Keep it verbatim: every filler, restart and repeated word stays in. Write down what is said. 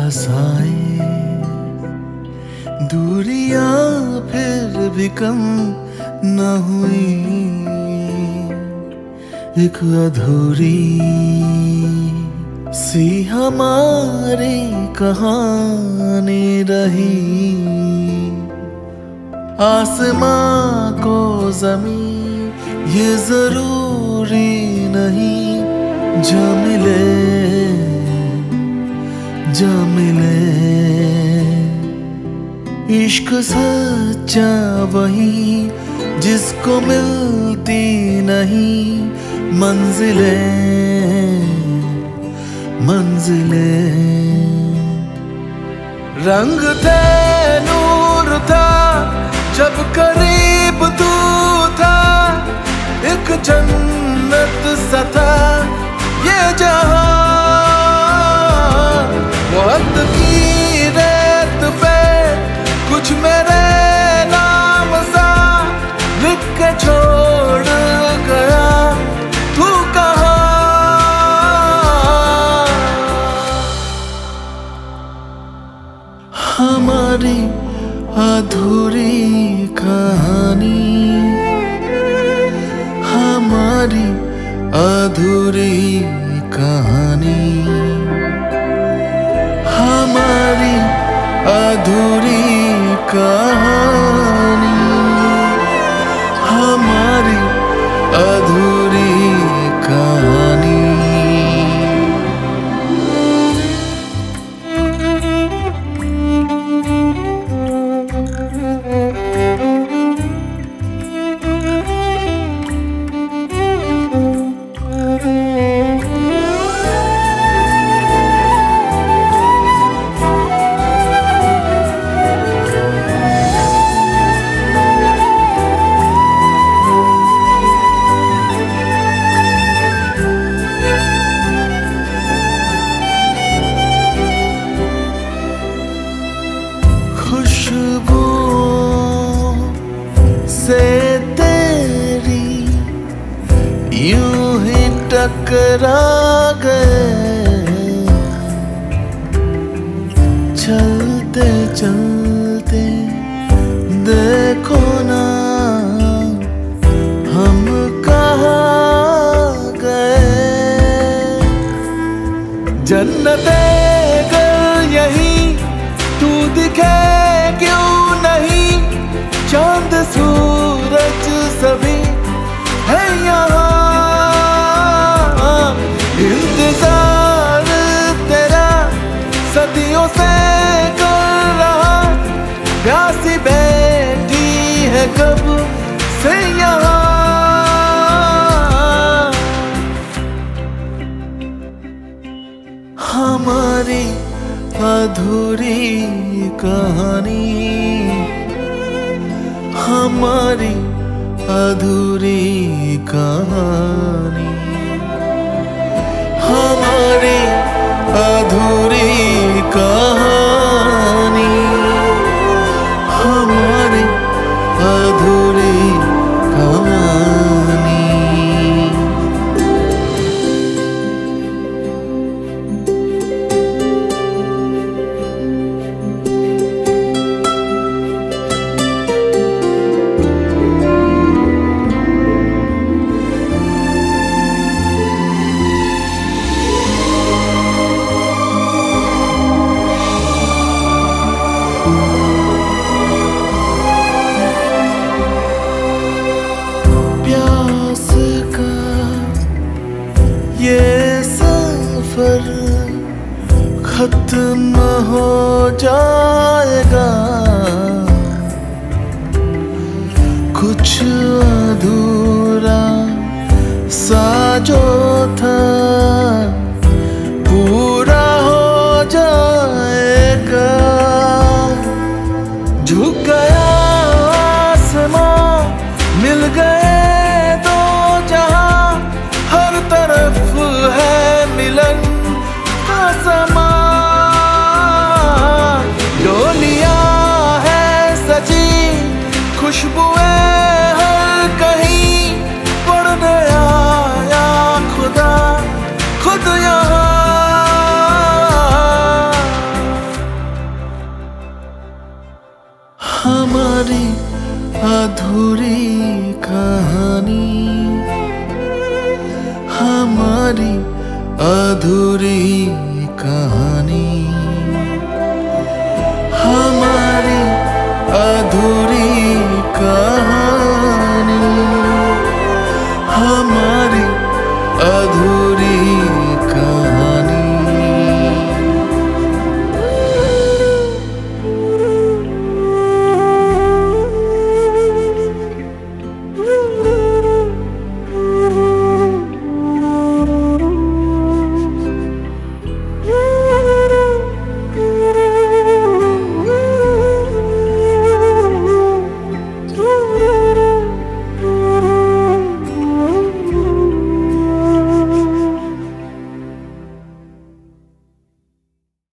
पास आए, दूरियां फिर भी कम न हुई, एक अधूरी सी हमारी कहानी रही। आसमां को ज़मीं ये जरूरी नहीं, जा मिले जा मिले। इश्क सच्चा वही जिसको मिलती नहीं मंजिलें मंजिलें। रंग थे नूर था जब करीब तू था, एक जन्नत सा था ये जहां। वक्त की रेत पे कुछ मेरे नाम सा लिख के छोड़ गया, तू कहाँ? हमारी अधूरी कहानी, हमारी अधूरी कहानी, हमारी अधूरी कहानी, हमारी अधूरी कहानी। से तेरी यूं ही टकरा गए, चलते चलते देखो ना हम कहाँ गए। जन्नते अगर यहीं तू दिखे क्यों नहीं, चांद सूरज सभी है यहाँ। इंतजार तेरा सदियों से कर रहा, प्यासी बैठी है कब से यहाँ। हमारी अधूरी कहानी, हमारी अधूरी कहानी, हमारी अधूरी कहानी, हमारी अधूरी कहानी। प्यास का ये सफर खत्म हो जाएगा, कुछ अधूरा सा जो था पूरा हो जाएगा। झुक गया आसमां, मिल गए दो जहां, हर तरफ है मिलन का समा। डोलियां है सजी, खुशबुएं हर कहीं, पड़ने आया खुदा खुद यहाँ। अधूरी कहानी, हमारी अधूरी कहानी, हमारी अधूरी